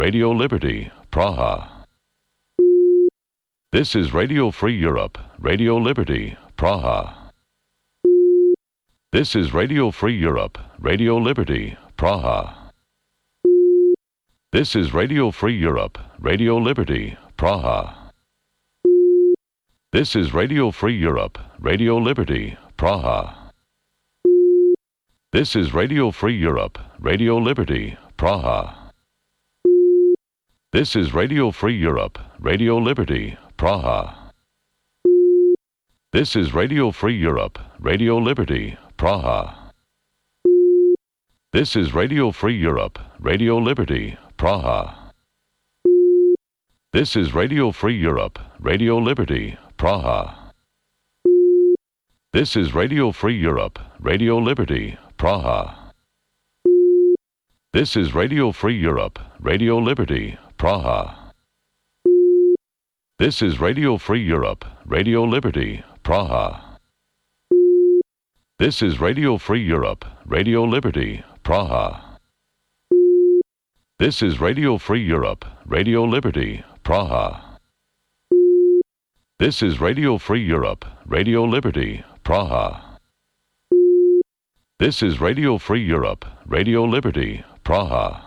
Radio Liberty, Praha. This is Radio Free Europe, Radio Liberty, Praha. This is Radio Free Europe, Radio Liberty, Praha. This is Radio Free Europe, Radio Liberty, Praha. This is Radio Free Europe, Radio Liberty, Praha. This is Radio Free Europe, Radio Liberty, Praha. This is Radio Free Europe, Radio Liberty, Praha. This is Radio Free Europe, Radio Liberty, Praha. This is Radio Free Europe, Radio Liberty, Praha. This is Radio Free Europe, Radio Liberty, Praha. This is Radio Free Europe, Radio Liberty, Praha. This is Radio Free Europe, Radio Liberty, Praha. This is Radio Free Europe, Radio Liberty, Praha. This is Radio Free Europe, Radio Liberty, Praha. This is Radio Free Europe, Radio Liberty, Praha. This is Radio Free Europe, Radio Liberty, Praha. This is Radio Free Europe, Radio Liberty, Praha.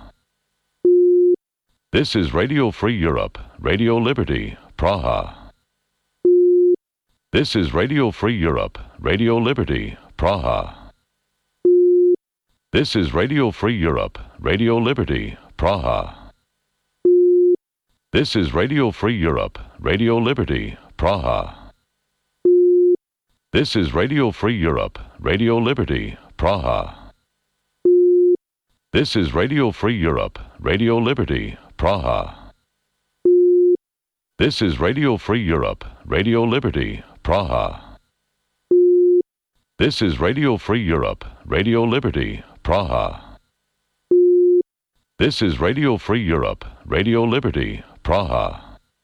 This is Radio Free Europe, Radio Liberty, Praha. This is Radio Free Europe, Radio Liberty, Praha. This is Radio Free Europe, Radio Liberty, Praha. This is Radio Free Europe, Radio Liberty, Praha. This is Radio Free Europe, Radio Liberty, Praha. This is Radio Free Europe, Radio Liberty, Praha. This is Radio Free Europe, Radio Liberty, Praha. This is Radio Free Europe, Radio Liberty, Praha. This is Radio Free Europe, Radio Liberty, Praha.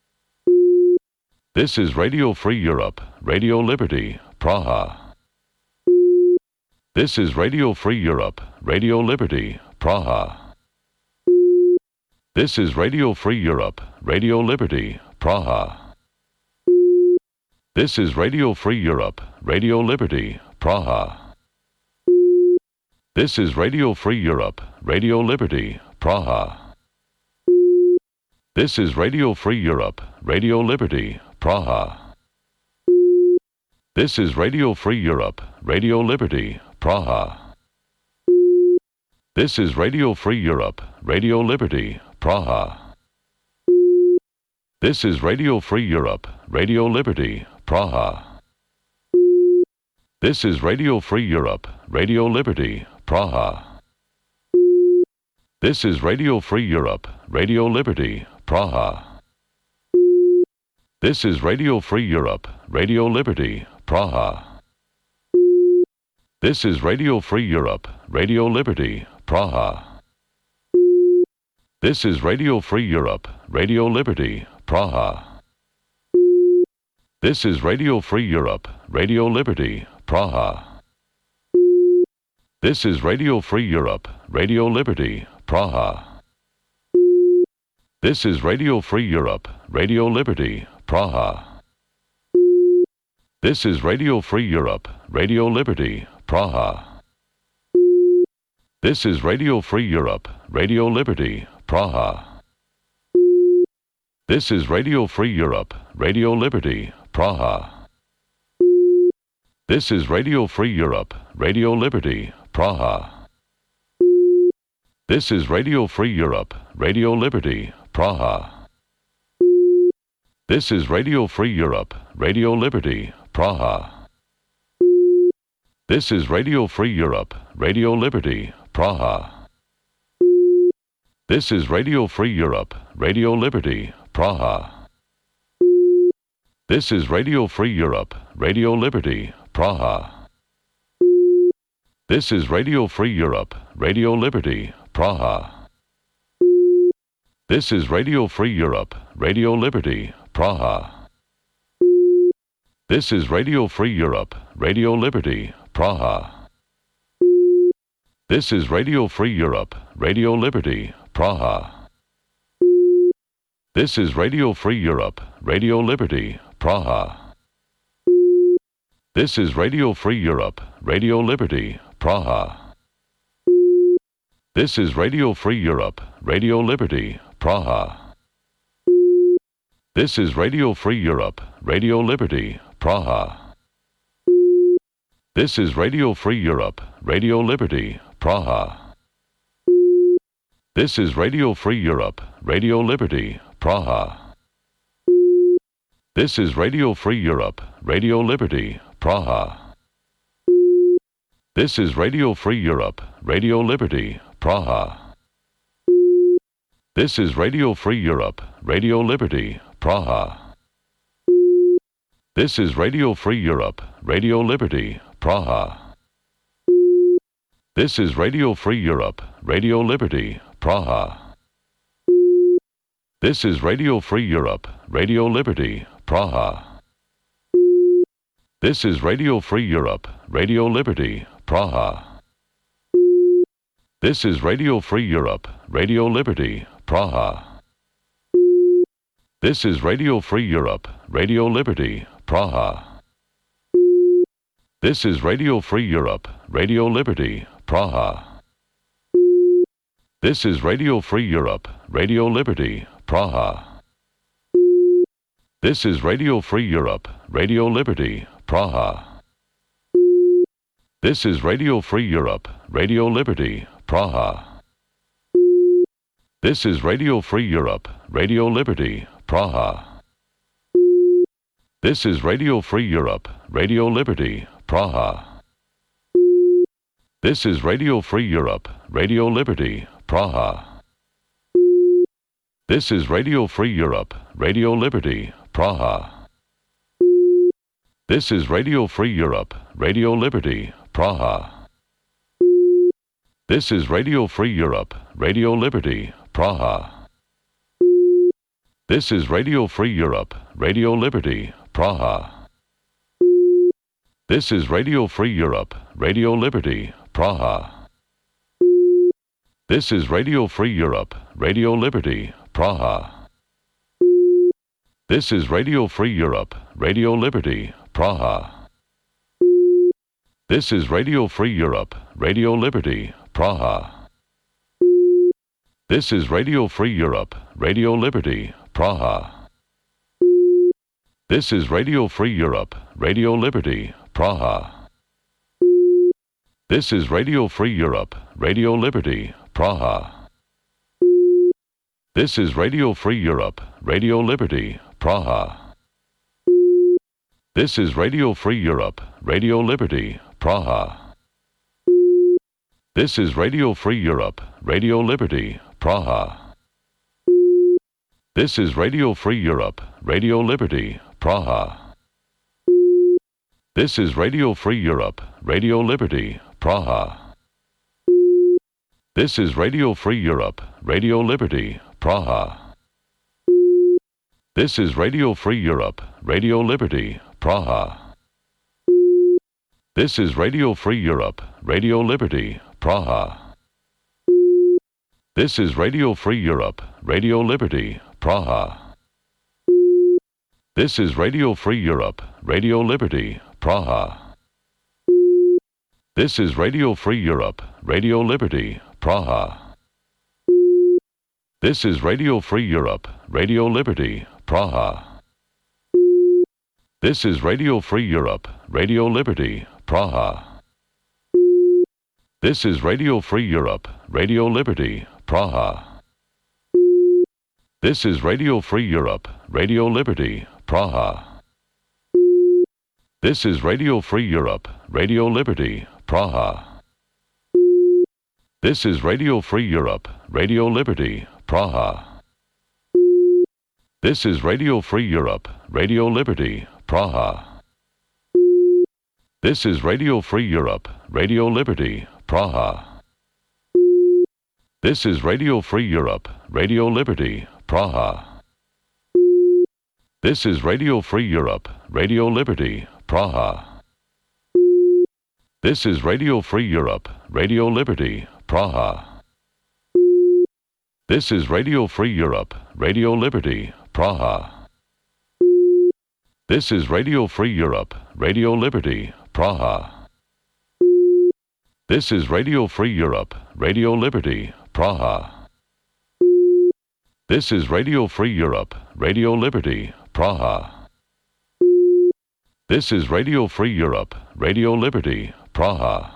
This is Radio Free Europe, Radio Liberty, Praha. This is Radio Free Europe, Radio Liberty, Praha. This is Radio Free Europe, Radio Liberty, Praha. This is Radio Free Europe, Radio Liberty, Praha. This is Radio Free Europe, Radio Liberty, Praha. This is Radio Free Europe, Radio Liberty, Praha. This is Radio Free Europe, Radio Liberty, Praha. This is Radio Free Europe, Radio Liberty, Praha. This is Radio Free Europe, Radio Liberty, Praha. This is Radio Free Europe, Radio Liberty, Praha. This is Radio Free Europe, Radio Liberty, Praha. This is Radio Free Europe, Radio Liberty, Praha. This is Radio Free Europe, Radio Liberty, Praha. This is Radio Free Europe, Radio Liberty, Praha. This is Radio Free Europe, Radio Liberty, Praha. This is Radio Free Europe, Radio Liberty, Praha. This is Radio Free Europe, Radio Liberty, Praha. This is Radio Free Europe, Radio Liberty, Praha. This is Radio Free Europe, Radio Liberty, Praha. This is Radio Free Europe, Radio Liberty, Praha. This is Radio Free Europe, Radio Liberty, Praha. This is Radio Free Europe, Radio Liberty, Praha. This is Radio Free Europe, Radio Liberty, Praha. This is Radio Free Europe, Radio Liberty, Praha. This is Radio Free Europe, Radio Liberty, Praha. This is Radio Free Europe, Radio Liberty, Praha. This is Radio Free Europe, Radio Liberty, Praha. This is Radio Free Europe, Radio Liberty, Praha. This is Radio Free Europe, Radio Liberty, Praha. This is Radio Free Europe, Radio Liberty, Praha. This is Radio Free Europe, Radio Liberty, Praha. This is Radio Free Europe, Radio Liberty, Praha. This is Radio Free Europe, Radio Liberty, Praha. This is Radio Free Europe, Radio Liberty, Praha. This is Radio Free Europe, Radio Liberty, Praha. This is Radio Free Europe, Radio Liberty, Praha. This is Radio Free Europe, Radio Liberty, Praha. This is Radio Free Europe, Radio Liberty, Praha. This is Radio Free Europe, Radio Liberty, Praha. This is Radio Free Europe, Radio Liberty, Praha. This is Radio Free Europe, Radio Liberty, Praha. This is Radio Free Europe, Radio Liberty, Praha. This is Radio Free Europe, Radio Liberty, Praha. This is Radio Free Europe, Radio Liberty, Praha. This is Radio Free Europe, Radio Liberty, Praha. This is Radio Free Europe, Radio Liberty, Praha. This is Radio Free Europe, Radio Liberty, Praha. This is Radio Free Europe, Radio Liberty, Praha. This is Radio Free Europe, Radio Liberty, Praha. This is Radio Free Europe, Radio Liberty, Praha. This is Radio Free Europe, Radio Liberty, Praha. This is Radio Free Europe, Radio Liberty, Praha. This is Radio Free Europe, Radio Liberty, Praha. This is Radio Free Europe, Radio Liberty, Praha. This is Radio Free Europe, Radio Liberty, Praha. This is Radio Free Europe, Radio Liberty, Praha. This is Radio Free Europe, Radio Liberty, Praha. This is Radio Free Europe, Radio Liberty, Praha. This is Radio Free Europe, Radio Liberty, Praha. This is Radio Free Europe, Radio Liberty, Praha. This is Radio Free Europe, Radio Liberty, Praha. This is Radio Free Europe, Radio Liberty, Praha. This is Radio Free Europe, Radio Liberty, Praha. This is Radio Free Europe, Radio Liberty, Praha. This is Radio Free Europe, Radio Liberty, Praha. This is Radio Free Europe, Radio Liberty, Praha. This is Radio Free Europe, Radio Liberty, Praha. This is Radio Free Europe, Radio Liberty, Praha. This is Radio Free Europe, Radio Liberty, Praha. This is Radio Free Europe, Radio Liberty, Praha. This is Radio Free Europe, Radio Liberty, Praha. This is Radio Free Europe, Radio Liberty, Praha. This is Radio Free Europe, Radio Liberty, Praha. This is Radio Free Europe, Radio Liberty, Praha. This is Radio Free Europe, Radio Liberty, Praha. This is Radio Free Europe, Radio Liberty, Praha. This is Radio Free Europe, Radio Liberty, Praha. This is Radio Free Europe, Radio Liberty, Praha. This is Radio Free Europe, Radio Liberty, Praha. This is Radio Free Europe, Radio Liberty, Praha. This is Radio Free Europe, Radio Liberty, Praha. This is Radio Free Europe, Radio Liberty, Praha. This is Radio Free Europe, Radio Liberty, Praha. This is Radio Free Europe, Radio Liberty, Praha. This is Radio Free Europe, Radio Liberty, Praha. This is Radio Free Europe, Radio Liberty, Praha. This is Radio Free Europe, Radio Liberty, Praha. This is Radio Free Europe, Radio Liberty, Praha. This is Radio Free Europe, Radio Liberty, Praha. This is Radio Free Europe, Radio Liberty, Praha.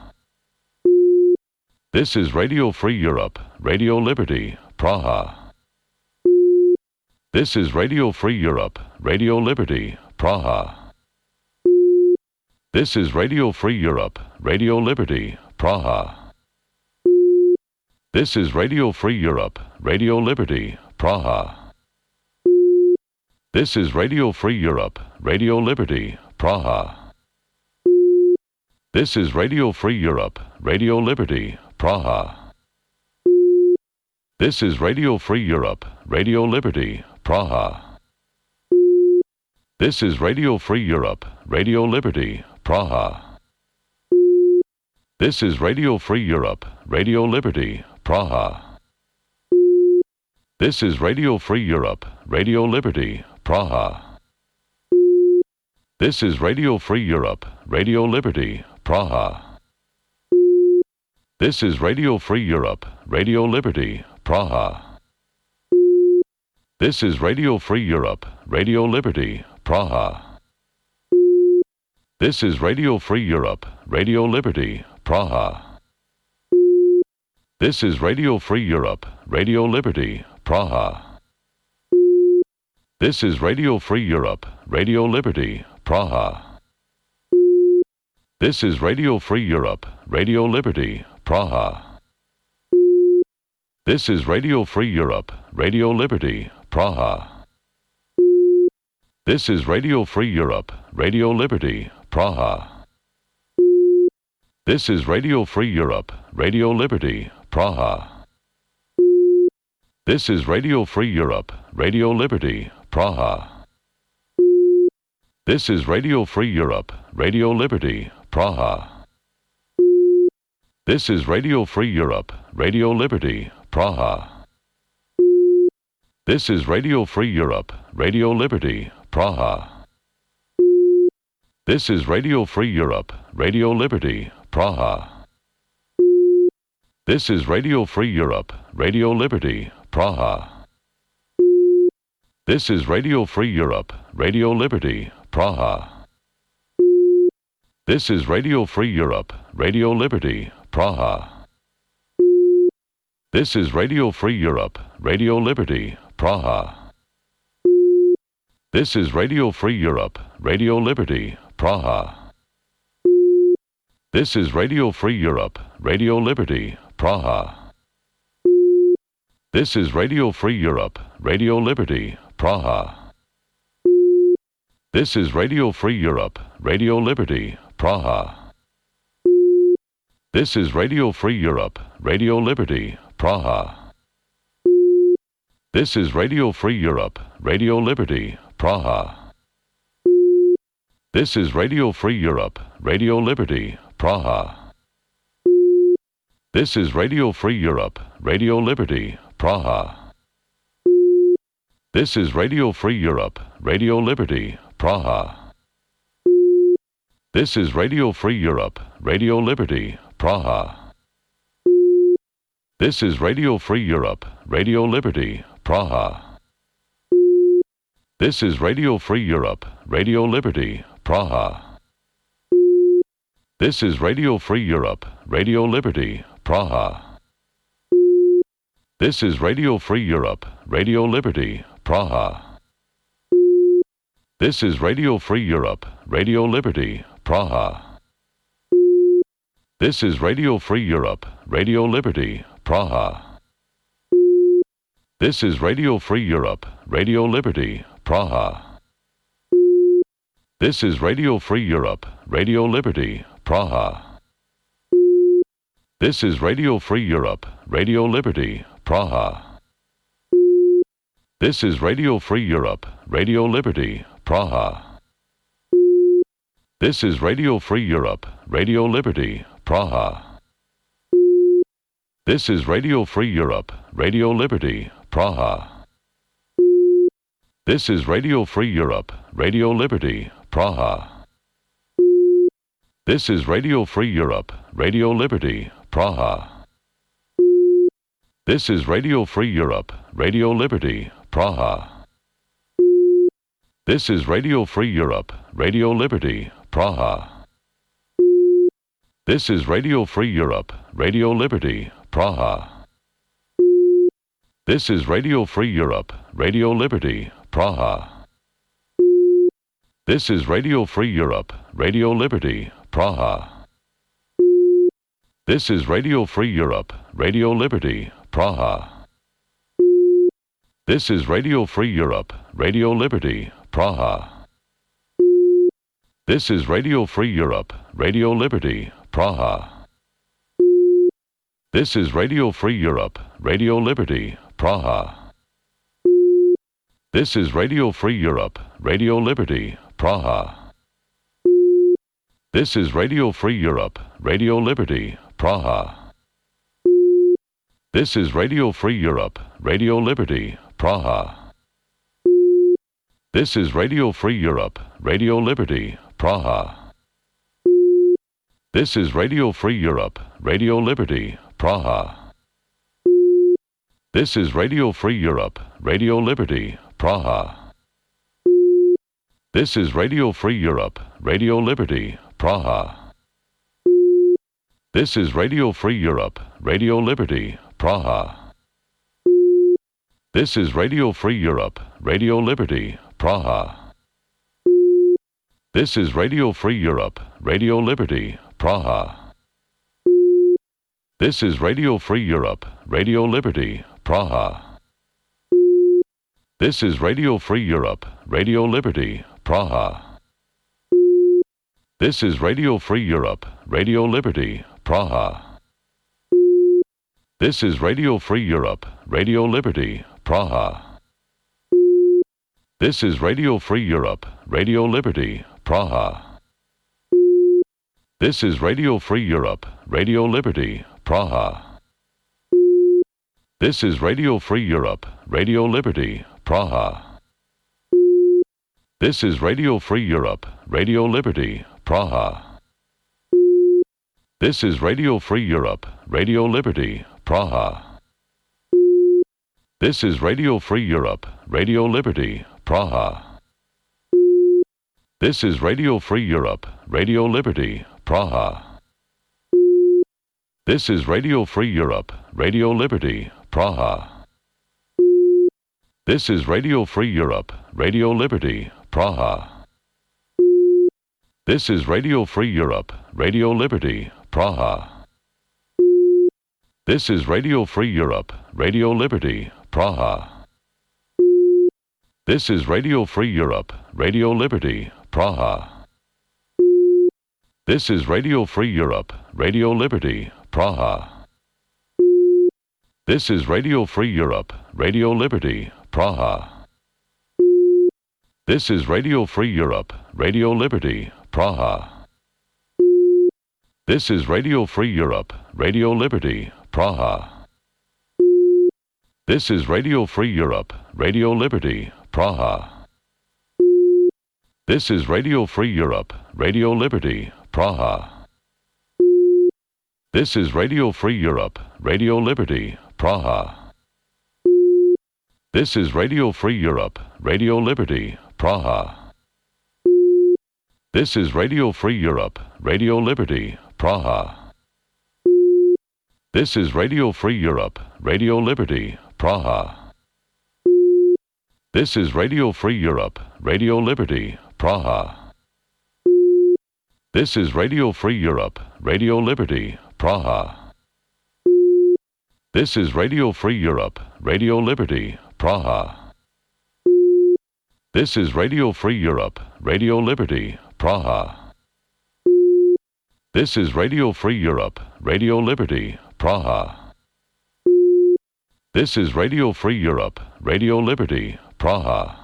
This is Radio Free Europe, Radio Liberty, Praha. This is Radio Free Europe, Radio Liberty, Praha. This is Radio Free Europe, Radio Liberty, Praha. This is Radio Free Europe, Radio Liberty, Praha. This is Radio Free Europe, Radio Liberty, Praha. This is Radio Free Europe, Radio Liberty, Praha. This is Radio Free Europe, Radio Liberty, Praha. This is Radio Free Europe, Radio Liberty, Praha. This is Radio Free Europe, Radio Liberty, Praha. This is Radio Free Europe, Radio Liberty, Praha. This is Radio Free Europe, Radio Liberty, Praha. This is Radio Free Europe, Radio Liberty, Praha. This is Radio Free Europe, Radio Liberty, Praha. This is Radio Free Europe, Radio Liberty, Praha. This is Radio Free Europe, Radio Liberty, Praha. This is Radio Free Europe, Radio Liberty, Praha. This is Radio Free Europe, Radio Liberty, Praha. This is Radio Free Europe, Radio Liberty, Praha. This is Radio Free Europe, Radio Liberty, Praha. This is Radio Free Europe, Radio Liberty, Praha. This is Radio Free Europe, Radio Liberty, Praha. This is Radio Free Europe, Radio Liberty, Praha. This is Radio Free Europe, Radio Liberty, Praha. This is Radio Free Europe, Radio Liberty, Praha. This is Radio Free Europe, Radio Liberty, Praha. This is Radio Free Europe, Radio Liberty, Praha. This is Radio Free Europe, Radio Liberty, Praha. This is Radio Free Europe, Radio Liberty, Praha. This is Radio Free Europe, Radio Liberty, Praha. This is Radio Free Europe, Radio Liberty, Praha. This is Radio Free Europe, Radio Liberty, Praha. This is Radio Free Europe, Radio Liberty, Praha. This is Radio Free Europe, Radio Liberty, Praha. This is Radio Free Europe, Radio Liberty, Praha. This is Radio Free Europe, Radio Liberty, Praha. This is Radio Free Europe, Radio Liberty, Praha. This is Radio Free Europe, Radio Liberty, Praha. This is Radio Free Europe, Radio Liberty, Praha. This is Radio Free Europe, Radio Liberty, Praha. This is Radio Free Europe, Radio Liberty, Praha. This is Radio Free Europe, Radio Liberty, Praha. This is Radio Free Europe, Radio Liberty, Praha. This is Radio Free Europe, Radio Liberty, Praha. This is Radio Free Europe, Radio Liberty, Praha. This is Radio Free Europe, Radio Liberty, Praha. This is Radio Free Europe, Radio Liberty, Praha. This is Radio Free Europe, Radio Liberty, Praha. This is Radio Free Europe, Radio Liberty, Praha. This is Radio Free Europe, Radio Liberty, Praha. This is Radio Free Europe, Radio Liberty, Praha. This is Radio Free Europe, Radio Liberty, Praha. This is Radio Free Europe, Radio Liberty, Praha. This is Radio Free Europe, Radio Liberty, Praha. This is Radio Free Europe, Radio Liberty, Praha. This is Radio Free Europe, Radio Liberty, Praha. This is Radio Free Europe, Radio Liberty, Praha. This is Radio Free Europe, Radio Liberty, Praha. This is Radio Free Europe, Radio Liberty, Praha. This is Radio Free Europe, Radio Liberty, Praha. This is Radio Free Europe, Radio Liberty, Praha. This is Radio Free Europe, Radio Liberty, Praha. This is Radio Free Europe, Radio Liberty, Praha. This is Radio Free Europe, Radio Liberty, Praha. This is Radio Free Europe, Radio Liberty, Praha. This is Radio Free Europe, Radio Liberty, Praha. This is Radio Free Europe, Radio Liberty, Praha. This is Radio Free Europe, Radio Liberty, Praha. This is Radio Free Europe, Radio Liberty, Praha. This is Radio Free Europe, Radio Liberty, Praha. This is Radio Free Europe, Radio Liberty, Praha. This is Radio Free Europe, Radio Liberty, Praha. This is Radio Free Europe, Radio Liberty, Praha. This is Radio Free Europe, Radio Liberty, Praha. This is Radio Free Europe, Radio Liberty, Praha. This is Radio Free Europe, Radio Liberty, Praha. This is Radio Free Europe, Radio Liberty, Praha. This is Radio Free Europe, Radio Liberty, Praha. This is Radio Free Europe, Radio Liberty, Praha. This is Radio Free Europe, Radio Liberty, Praha. This is Radio Free Europe, Radio Liberty, Praha. This is Radio Free Europe, Radio Liberty, Praha. This is Radio Free Europe, Radio Liberty, Praha. This is Radio Free Europe, Radio Liberty, Praha. This is Radio Free Europe, Radio Liberty, Praha. This is Radio Free Europe, Radio Liberty, Praha. This is Radio Free Europe, Radio Liberty, Praha. This is Radio Free Europe, Radio Liberty, Praha. This is Radio Free Europe, Radio Liberty, Praha. This is Radio Free Europe, Radio Liberty, Praha. This is Radio Free Europe, Radio Liberty, Praha. This is Radio Free Europe, Radio Liberty, Praha. This is Radio Free Europe, Radio Liberty, Praha. This is Radio Free Europe, Radio Liberty, Praha. This is Radio Free Europe, Radio Liberty, Praha. This is Radio Free Europe, Radio Liberty, Praha. This is Radio Free Europe, Radio Liberty, Praha. This is Radio Free Europe, Radio Liberty, Praha. This is Radio Free Europe, Radio Liberty, Praha. This is Radio Free Europe, Radio Liberty, Praha. This is Radio Free Europe, Radio Liberty, Praha. This is Radio Free Europe, Radio Liberty, Praha. This is Radio Free Europe, Radio Liberty, Praha. This is Radio Free Europe, Radio Liberty, Praha. This is Radio Free Europe, Radio Liberty, Praha.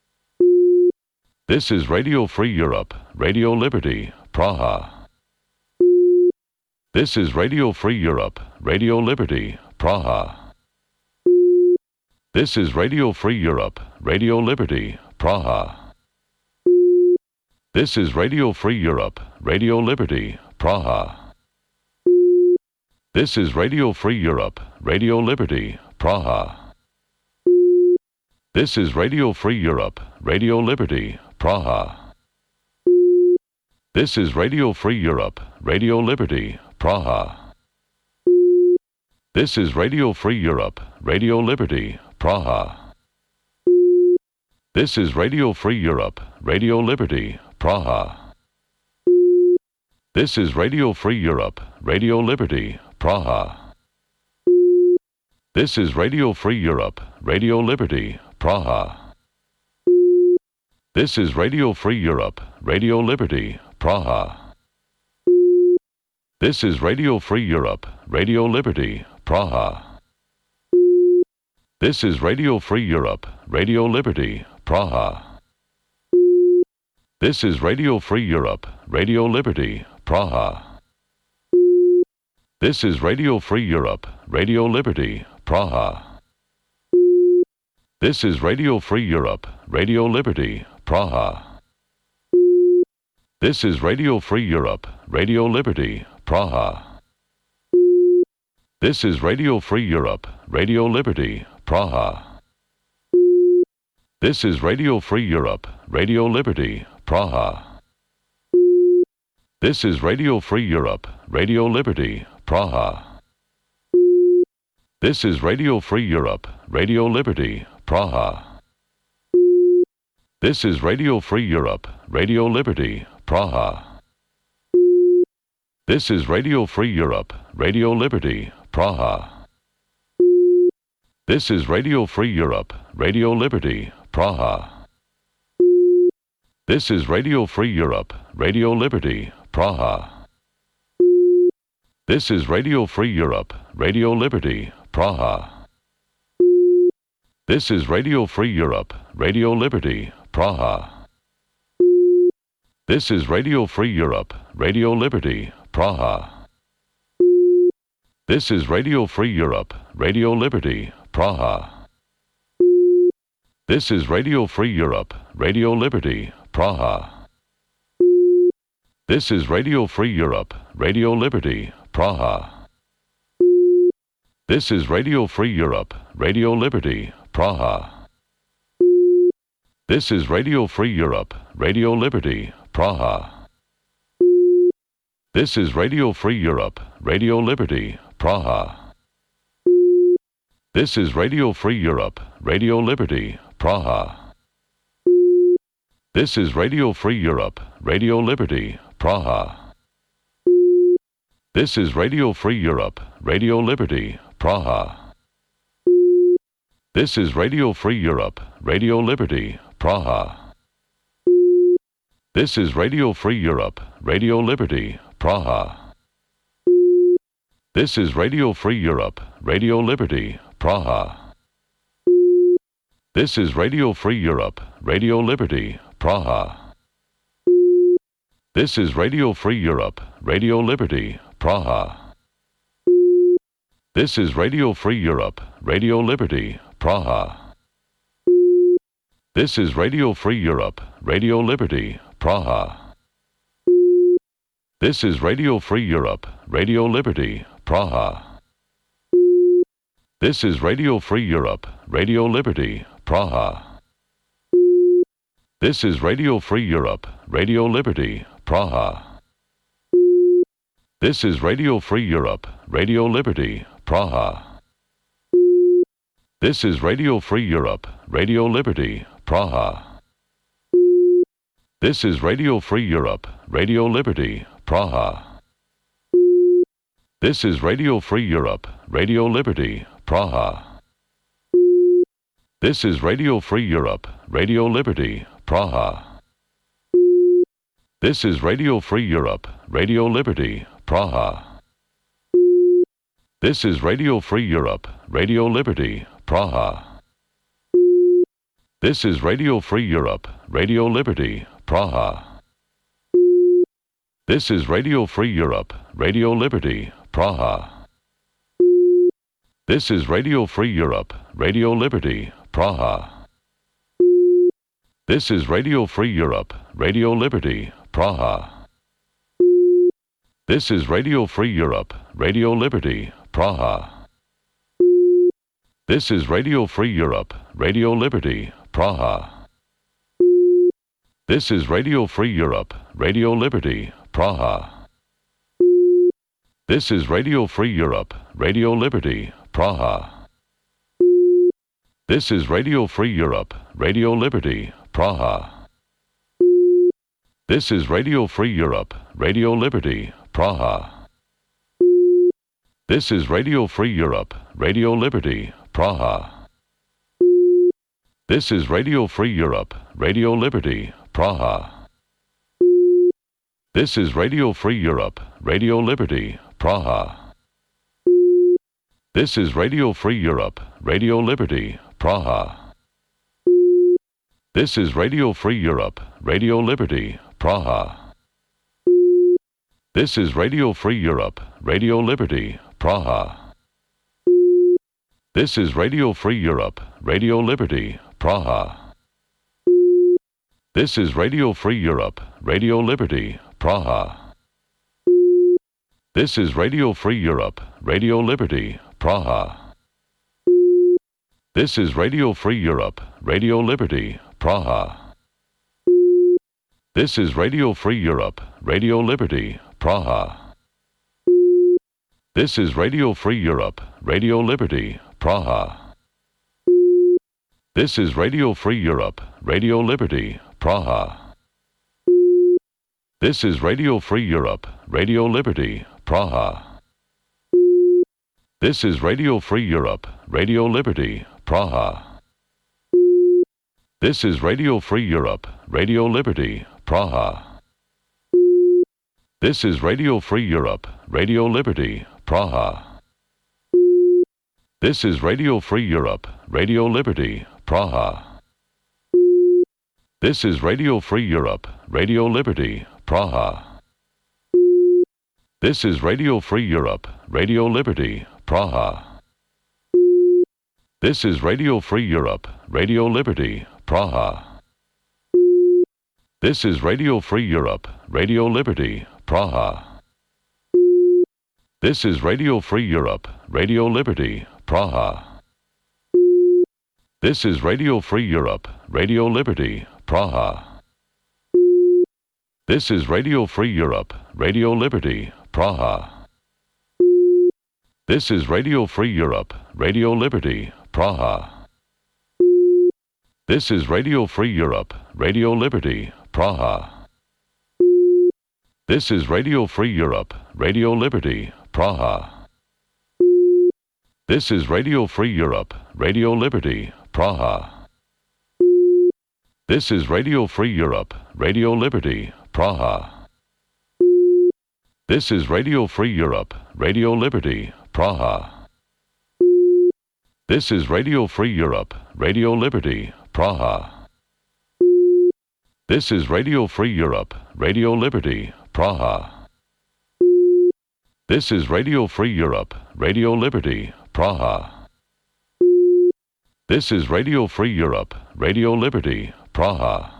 This is Radio Free Europe, Radio Liberty, Praha. This is Radio Free Europe, Radio Liberty, Praha. This is Radio Free Europe, Radio Liberty, Praha. This is Radio Free Europe, Radio Liberty, Praha. This is Radio Free Europe, Radio Liberty, Praha. This is Radio Free Europe, Radio Liberty, Praha. This is Radio Free Europe, Radio Liberty, Praha. This is Radio Free Europe, Radio Liberty, Praha. This is Radio Free Europe, Radio Liberty, Praha. This is Radio Free Europe, Radio Liberty, Praha. This is Radio Free Europe, Radio Liberty, Praha. This is Radio Free Europe, Radio Liberty, Praha. This is Radio Free Europe, Radio Liberty, Praha. This is Radio Free Europe, Radio Liberty, Praha. This is Radio Free Europe, Radio Liberty, Praha. This is Radio Free Europe, Radio Liberty, Praha. This is Radio Free Europe, Radio Liberty, Praha. This is Radio Free Europe, Radio Liberty, Praha. This is Radio Free Europe, Radio Liberty, Praha. This is Radio Free Europe, Radio Liberty, Praha. This is Radio Free Europe, Radio Liberty, Praha. This is Radio Free Europe, Radio Liberty, Praha. This is Radio Free Europe, Radio Liberty, Praha. This is Radio Free Europe, Radio Liberty, Praha. This is Radio Free Europe, Radio Liberty, Praha. This is Radio Free Europe, Radio Liberty, Praha. This is Radio Free Europe, Radio Liberty, Praha. This is Radio Free Europe, Radio Liberty, Praha. This is Radio Free Europe, Radio Liberty, Praha. This is Radio Free Europe, Radio Liberty, Praha. This is Radio Free Europe, Radio Liberty, Praha. This is Radio Free Europe, Radio Liberty, Praha. This is Radio Free Europe, Radio Liberty, Praha. This is Radio Free Europe, Radio Liberty, Praha. This is Radio Free Europe, Radio Liberty, Praha. This is Radio Free Europe, Radio Liberty, Praha. This is Radio Free Europe, Radio Liberty, Praha. This is Radio Free Europe, Radio Liberty, Praha. This is Radio Free Europe, Radio Liberty, Praha. This is Radio Free Europe, Radio Liberty, Praha. This is Radio Free Europe, Radio Liberty, Praha. This is Radio Free Europe, Radio Liberty, Praha. This is Radio Free Europe, Radio Liberty, Praha. This is Radio Free Europe, Radio Liberty, Praha. This is Radio Free Europe, Radio Liberty, Praha. This is Radio Free Europe, Radio Liberty, Praha. This is Radio Free Europe, Radio Liberty, Praha. This is Radio Free Europe, Radio Liberty, Praha. This is Radio Free Europe, Radio Liberty, Praha. This is Radio Free Europe, Radio Liberty, Praha. This is Radio Free Europe, Radio Liberty, Praha. This is Radio Free Europe, Radio Liberty, Praha. This is Radio Free Europe, Radio Liberty, Praha. This is Radio Free Europe, Radio Liberty, Praha. This is Radio Free Europe, Radio Liberty, Praha. This is Radio Free Europe, Radio Liberty, Praha. This is Radio Free Europe, Radio Liberty, Praha. This is Radio Free Europe, Radio Liberty, Praha. This is Radio Free Europe, Radio Liberty, Praha. This is Radio Free Europe, Radio Liberty, Praha. This is Radio Free Europe, Radio Liberty, Praha. This is Radio Free Europe, Radio Liberty, Praha. This is Radio Free Europe, Radio Liberty, Praha. This is Radio Free Europe, Radio Liberty, Praha. This is Radio Free Europe, Radio Liberty, Praha. This is Radio Free Europe, Radio Liberty, Praha. This is Radio Free Europe, Radio Liberty, Praha. This is Radio Free Europe, Radio Liberty, Praha. This is Radio Free Europe, Radio Liberty, Praha. This is Radio Free Europe, Radio Liberty, Praha. This is Radio Free Europe, Radio Liberty, Praha. This is Radio Free Europe, Radio Liberty, Praha. This is Radio Free Europe, Radio Liberty, Praha. This is Radio Free Europe, Radio Liberty, Praha. This is Radio Free Europe, Radio Liberty, Praha. This is Radio Free Europe, Radio Liberty, Praha. This is Radio Free Europe, Radio Liberty, Praha. This is Radio Free Europe, Radio Liberty, Praha. This is Radio Free Europe, Radio Liberty, Praha. This is Radio Free Europe, Radio Liberty, Praha. This is Radio Free Europe, Radio Liberty, Praha. This is Radio Free Europe, Radio Liberty, Praha. This is Radio Free Europe, Radio Liberty, Praha. This is Radio Free Europe, Radio Liberty, Praha. This is Radio Free Europe, Radio Liberty, Praha. This is Radio Free Europe, Radio Liberty, Praha. This is Radio Free Europe, Radio Liberty, Praha. This is Radio Free Europe, Radio Liberty, Praha. This is Radio Free Europe, Radio Liberty, Praha. This is Radio Free Europe, Radio Liberty, Praha. This is Radio Free Europe, Radio Liberty, Praha. This is Radio Free Europe, Radio Liberty, Praha. This is Radio Free Europe, Radio Liberty, Praha. This is Radio Free Europe, Radio Liberty, Praha. This is Radio Free Europe, Radio Liberty, Praha. This is Radio Free Europe, Radio Liberty, Praha. This is Radio Free Europe, Radio Liberty, Praha. This is Radio Free Europe, Radio Liberty, Praha. This is Radio Free Europe, Radio Liberty, Praha. This is Radio Free Europe, Radio Liberty, Praha.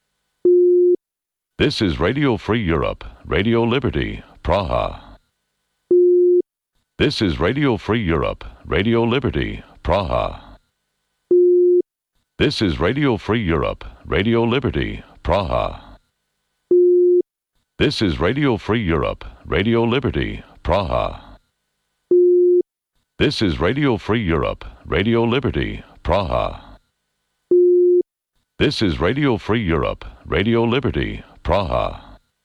This is Radio Free Europe, Radio Liberty, Praha. This is Radio Free Europe, Radio Liberty, Praha. This is Radio Free Europe, Radio Liberty, Praha. This is Radio Free Europe, Radio Liberty, Praha. This is Radio Free Europe, Radio Liberty, Praha. This is Radio Free Europe, Radio Liberty, Praha.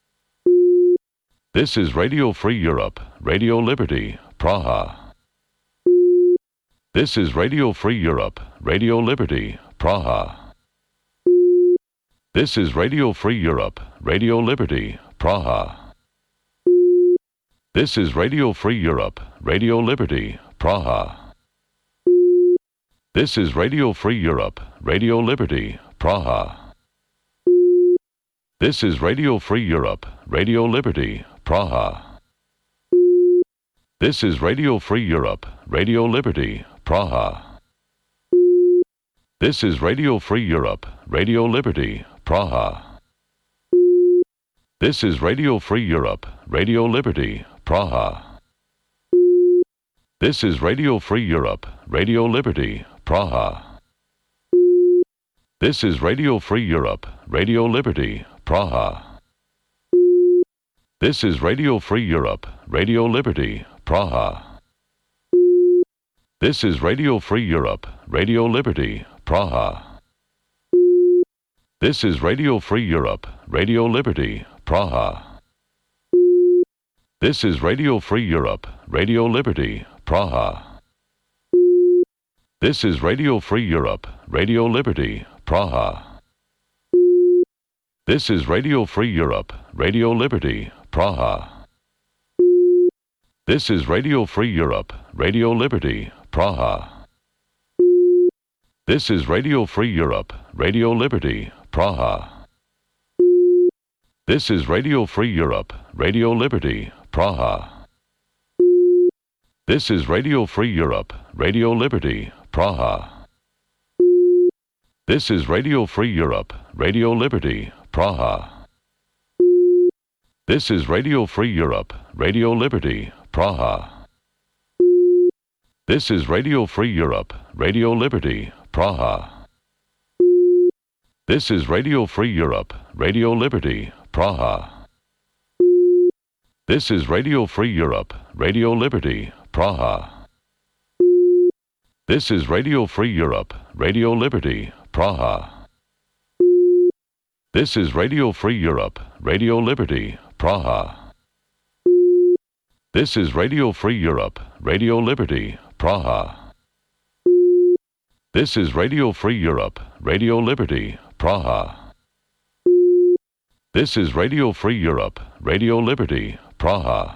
This is Radio Free Europe, Radio Liberty, Praha. This is Radio Free Europe, Radio Liberty, Praha. This is Radio Free Europe, Radio Liberty, Praha. This is Radio Free Europe, Radio Liberty, Praha. This is Radio Free Europe, Radio Liberty, Praha. This is Radio Free Europe, Radio Liberty, Praha. This is Radio Free Europe, Radio Liberty, Praha. This is Radio Free Europe, Radio Liberty, Praha. This is Radio Free Europe, Radio Liberty, Praha. This is Radio Free Europe, Radio Liberty, Praha. This is Radio Free Europe, Radio Liberty, Praha. This is Radio Free Europe, Radio Liberty, Praha. This is Radio Free Europe, Radio Liberty, Praha. This is Radio Free Europe, Radio Liberty, Praha. This is Radio Free Europe, Radio Liberty, Praha. This is Radio Free Europe, Radio Liberty, Praha. This is Radio Free Europe, Radio Liberty, Praha. This is Radio Free Europe, Radio Liberty, Praha. This is Radio Free Europe, Radio Liberty, Praha. This is Radio Free Europe, Radio Liberty, Praha. This is Radio Free Europe, Radio Liberty, Praha. This is Radio Free Europe, Radio Liberty, Praha. This is Radio Free Europe, Radio Liberty, Praha. This is Radio Free Europe, Radio Liberty, Praha. This is Radio Free Europe, Radio Liberty, Praha. This is Radio Free Europe, Radio Liberty, Praha. This is Radio Free Europe, Radio Liberty, Praha. This is Radio Free Europe, Radio Liberty, Praha. This is Radio Free Europe, Radio Liberty, Praha. This is Radio Free Europe, Radio Liberty, Praha. This is Radio Free Europe, Radio Liberty, Praha.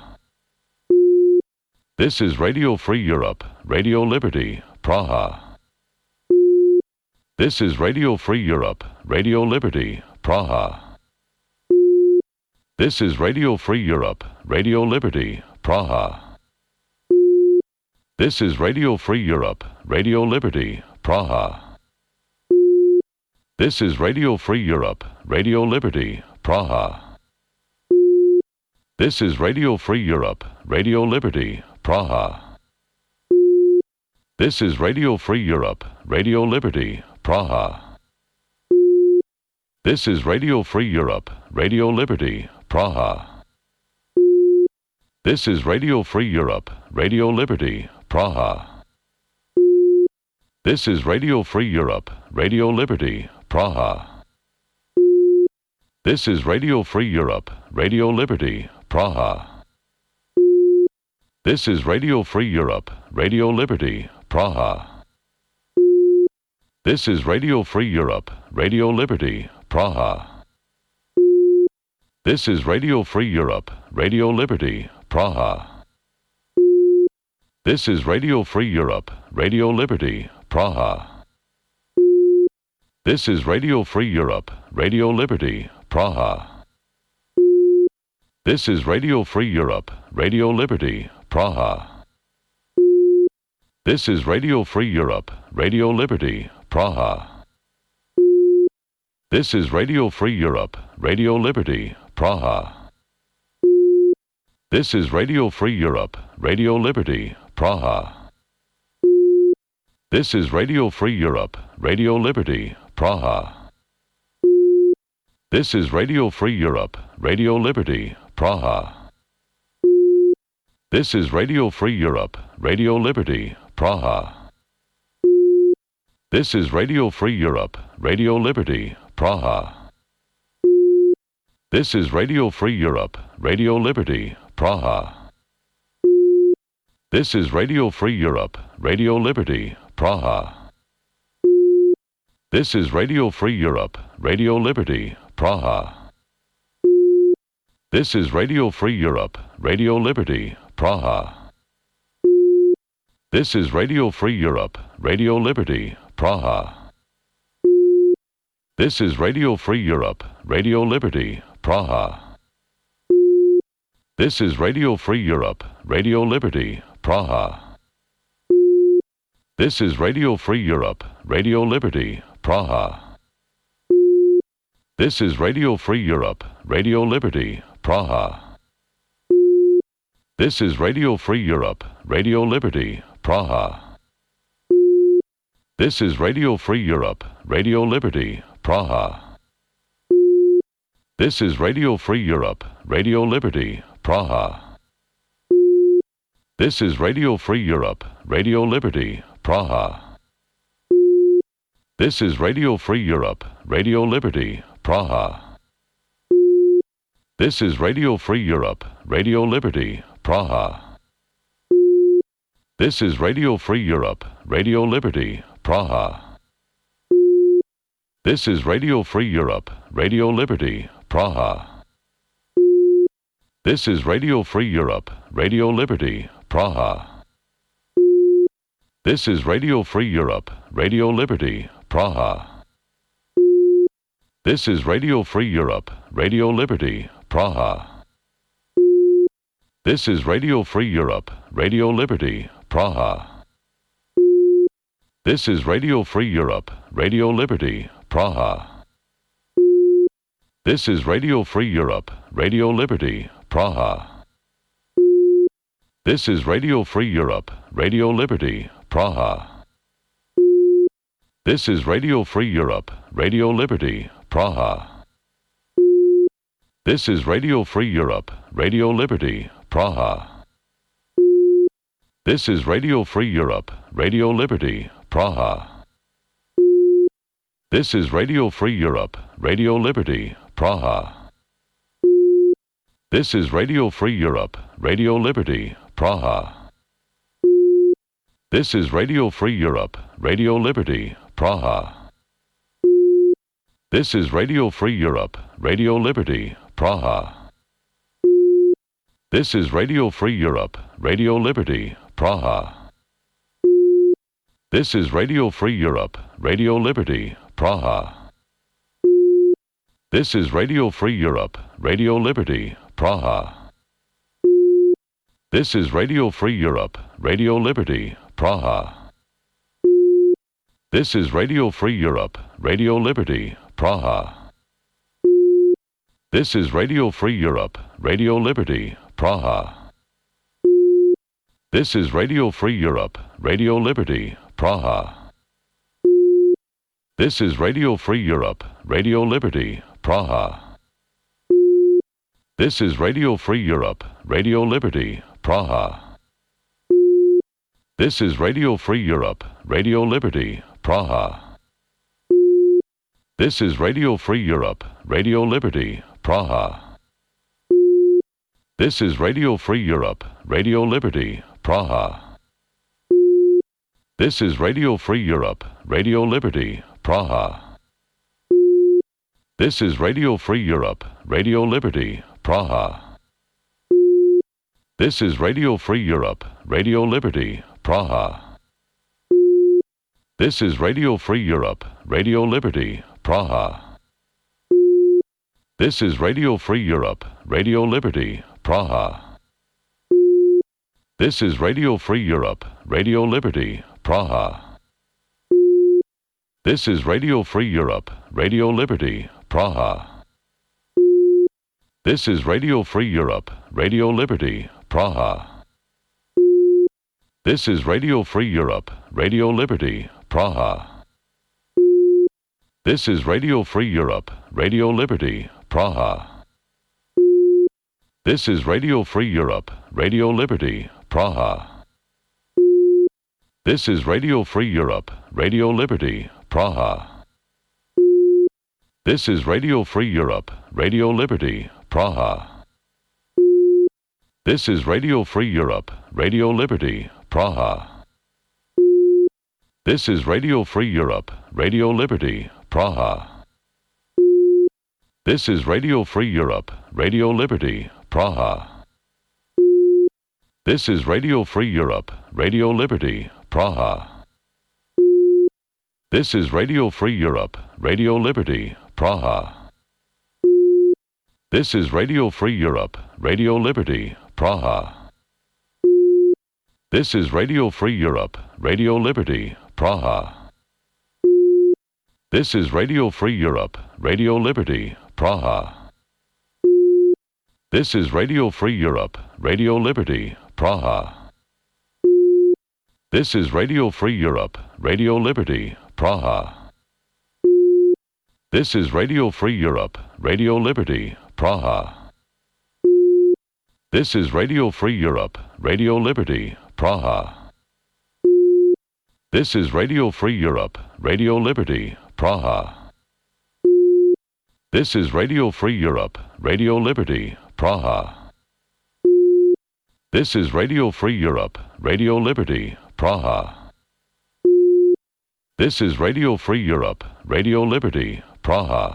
This is Radio Free Europe, Radio Liberty, Praha. This is Radio Free Europe, Radio Liberty, Praha. This is Radio Free Europe, Radio Liberty, Praha. This is Radio Free Europe, Radio Liberty, Praha. This is Radio Free Europe, Radio Liberty, Praha. This is Radio Free Europe, Radio Liberty, Praha. This is Radio Free Europe, Radio Liberty, Praha. This is Radio Free Europe, Radio Liberty, Praha. This is Radio Free Europe, Radio Liberty, Praha. This is Radio Free Europe, Radio Liberty, Praha. This is Radio Free Europe, Radio Liberty, Praha. This is Radio Free Europe, Radio Liberty, Praha. This is Radio Free Europe, Radio Liberty, Praha. This is Radio Free Europe, Radio Liberty, Praha. This is Radio Free Europe, Radio Liberty, Praha. This is Radio Free Europe, Radio Liberty, Praha. This is Radio Free Europe, Radio Liberty, Praha. This is Radio Free Europe, Radio Liberty, Praha. This is Radio Free Europe, Radio Liberty, Praha. This is Radio Free Europe, Radio Liberty, Praha. This is Radio Free Europe, Radio Liberty, Praha. This is Radio Free Europe, Radio Liberty, Praha. This is Radio Free Europe, Radio Liberty, Praha. This is Radio Free Europe, Radio Liberty, Praha. This is Radio Free Europe, Radio Liberty, Praha. This is Radio Free Europe, Radio Liberty, Praha. This is Radio Free Europe, Radio Liberty, Praha. This is Radio Free Europe, Radio Liberty, Praha. This is Radio Free Europe, Radio Liberty, Praha. This is Radio Free Europe, Radio Liberty, Praha. This is Radio Free Europe, Radio Liberty, Praha. This is Radio Free Europe, Radio Liberty, Praha. This is Radio Free Europe, Radio Liberty, Praha. This is Radio Free Europe, Radio Liberty, Praha. This is Radio Free Europe, Radio Liberty, Praha. This is Radio Free Europe, Radio Liberty, Praha. This is Radio Free Europe, Radio Liberty, Praha. This is Radio Free Europe, Radio Liberty, Praha. This is Radio Free Europe, Radio Liberty, Praha. This is Radio Free Europe, Radio Liberty, Praha. This is Radio Free Europe, Radio Liberty, Praha. This is Radio Free Europe, Radio Liberty, Praha. This is Radio Free Europe, Radio Liberty, Praha. This is Radio Free Europe, Radio Liberty, Praha. This is Radio Free Europe, Radio Liberty, Praha. This is Radio Free Europe, Radio Liberty, Praha. This is Radio Free Europe, Radio Liberty, Praha. This is Radio Free Europe, Radio Liberty, Praha. This is Radio Free Europe, Radio Liberty, Praha. This is Radio Free Europe, Radio Liberty, Praha. This is Radio Free Europe, Radio Liberty, Praha. This is Radio Free Europe, Radio Liberty, Praha. This is Radio Free Europe, Radio Liberty, Praha. This is Radio Free Europe, Radio Liberty, Praha. This is Radio Free Europe, Radio Liberty, Praha. This is Radio Free Europe, Radio Liberty, Praha. This is Radio Free Europe, Radio Liberty, Praha. This is Radio Free Europe, Radio Liberty, Praha. This is Radio Free Europe, Radio Liberty, Praha. This is Radio Free Europe, Radio Liberty, Praha. This is Radio Free Europe, Radio Liberty, Praha. This is Radio Free Europe, Radio Liberty, Praha. This is Radio Free Europe, Radio Liberty, Praha. This is Radio Free Europe, Radio Liberty, Praha. This is Radio Free Europe, Radio Liberty, Praha. This is Radio Free Europe, Radio Liberty, Praha. This is Radio Free Europe, Radio Liberty, Praha. This is Radio Free Europe, Radio Liberty, Praha. This is Radio Free Europe, Radio Liberty, Praha. This is Radio Free Europe, Radio Liberty, Praha. This is Radio Free Europe, Radio Liberty, Praha. This is Radio Free Europe, Radio Liberty, Praha. This is Radio Free Europe, Radio Liberty, Praha. This is Radio Free Europe, Radio Liberty, Praha. This is Radio Free Europe, Radio Liberty, Praha. This is Radio Free Europe, Radio Liberty, Praha. This is Radio Free Europe, Radio Liberty, Praha. This is Radio Free Europe, Radio Liberty, Praha. This is Radio Free Europe, Radio Liberty, Praha. This is Radio Free Europe, Radio Liberty, Praha. This is Radio Free Europe, Radio Liberty, Praha. This is Radio Free Europe, Radio Liberty, Praha. This is Radio Free Europe, Radio Liberty, Praha. This is Radio Free Europe, Radio Liberty, Praha. This is Radio Free Europe, Radio Liberty, Praha. This is Radio Free Europe, Radio Liberty, Praha. This is Radio Free Europe, Radio Liberty, Praha. This is Radio Free Europe, Radio Liberty, Praha. This is Radio Free Europe, Radio Liberty, Praha. This is Radio Free Europe, Radio Liberty, Praha. This is Radio Free Europe, Radio Liberty, Praha. This is Radio Free Europe, Radio Liberty, Praha. This is Radio Free Europe, Radio Liberty, Praha. This is Radio Free Europe, Radio Liberty, Praha. This is Radio Free Europe, Radio Liberty, Praha. This is Radio Free Europe, Radio Liberty, Praha.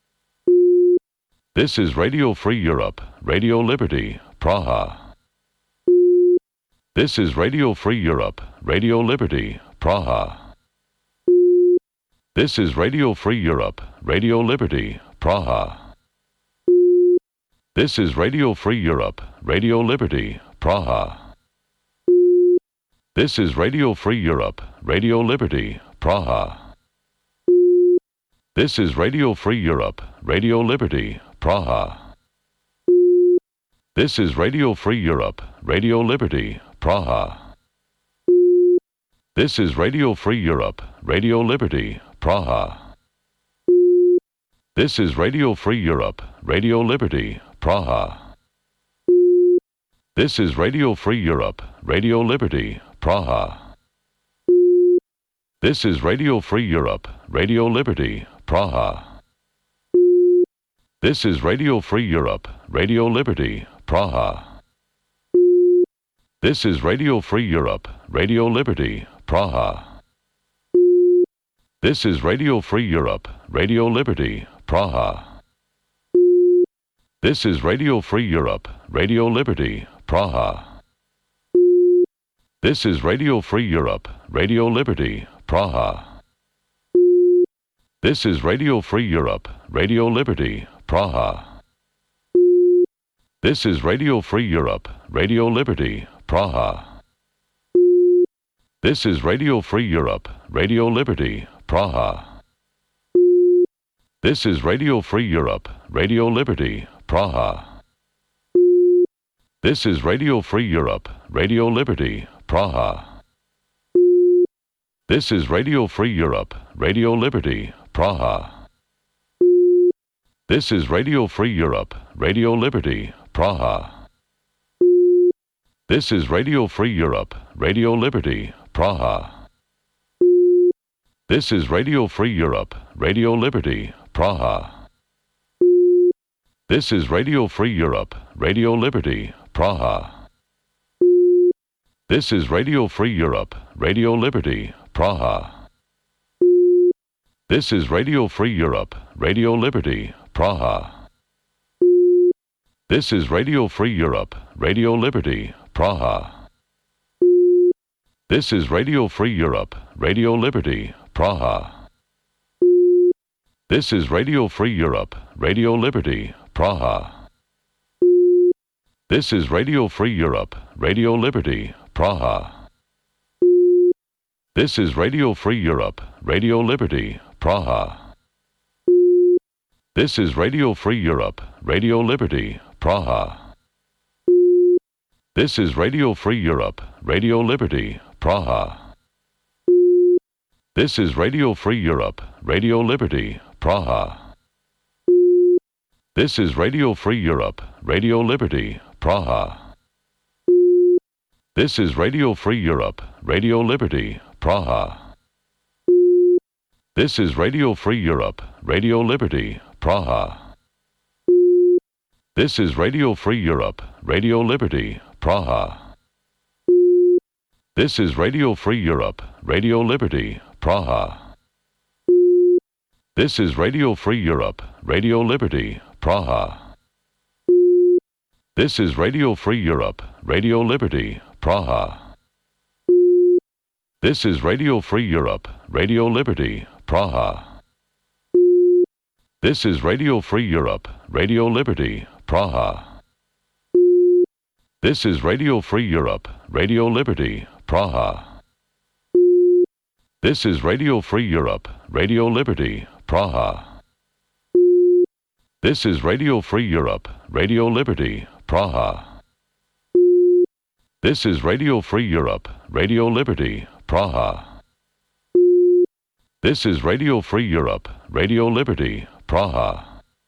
This is Radio Free Europe, Radio Liberty, Praha. This is Radio Free Europe, Radio Liberty, Praha. This is Radio Free Europe, Radio Liberty, Praha. This is Radio Free Europe, Radio Liberty, Praha. This is Radio Free Europe, Radio Liberty, Praha. This is Radio Free Europe, Radio Liberty, Praha. This is Radio Free Europe, Radio Liberty, Praha. This is Radio Free Europe, Radio Liberty, Praha. This is Radio Free Europe, Radio Liberty, Praha. This is Radio Free Europe, Radio Liberty, Praha. This is Radio Free Europe, Radio Liberty, Praha. This is Radio Free Europe, Radio Liberty, Praha. This is Radio Free Europe, Radio Liberty, Praha. This is Radio Free Europe, Radio Liberty, Praha. This is Radio Free Europe, Radio Liberty, Praha. This is Radio Free Europe, Radio Liberty, Praha. This is Radio Free Europe, Radio Liberty, Praha. This is Radio Free Europe, Radio Liberty, Praha. This is Radio Free Europe, Radio Liberty, Praha. This is Radio Free Europe, Radio Liberty, Praha. This is Radio Free Europe, Radio Liberty, Praha. This is Radio Free Europe, Radio Liberty, Praha. This is Radio Free Europe, Radio Liberty, Praha. This is Radio Free Europe, Radio Liberty, Praha. This is Radio Free Europe, Radio Liberty, Praha. This is Radio Free Europe, Radio Liberty, Praha. This is Radio Free Europe, Radio Liberty, Praha. This is Radio Free Europe, Radio Liberty, Praha. This is Radio Free Europe, Radio Liberty, Praha. This is Radio Free Europe, Radio Liberty, Praha. This is Radio Free Europe, Radio Liberty, Praha. This is Radio Free Europe, Radio Liberty, Praha. This is Radio Free Europe, Radio Liberty, Praha. This is Radio Free Europe, Radio Liberty, Praha. This is Radio Free Europe, Radio Liberty, Praha. This is Radio Free Europe, Radio Liberty, Praha. This is Radio Free Europe, Radio Liberty, Praha. This is Radio Free Europe, Radio Liberty, Praha. This is Radio Free Europe, Radio Liberty, Praha. This is Radio Free Europe, Radio Liberty, Praha. This is Radio Free Europe, Radio Liberty, Praha. This is Radio Free Europe, Radio Liberty, Praha. This is Radio Free Europe, Radio Liberty, Praha. This is Radio Free Europe, Radio Liberty, Praha. This is Radio Free Europe, Radio Liberty, Praha. This is Radio Free Europe, Radio Liberty, Praha. This is Radio Free Europe, Radio Liberty, Praha. This is Radio Free Europe, Radio Liberty, Praha. This is Radio Free Europe, Radio Liberty, Praha. This is Radio Free Europe, Radio Liberty, Praha.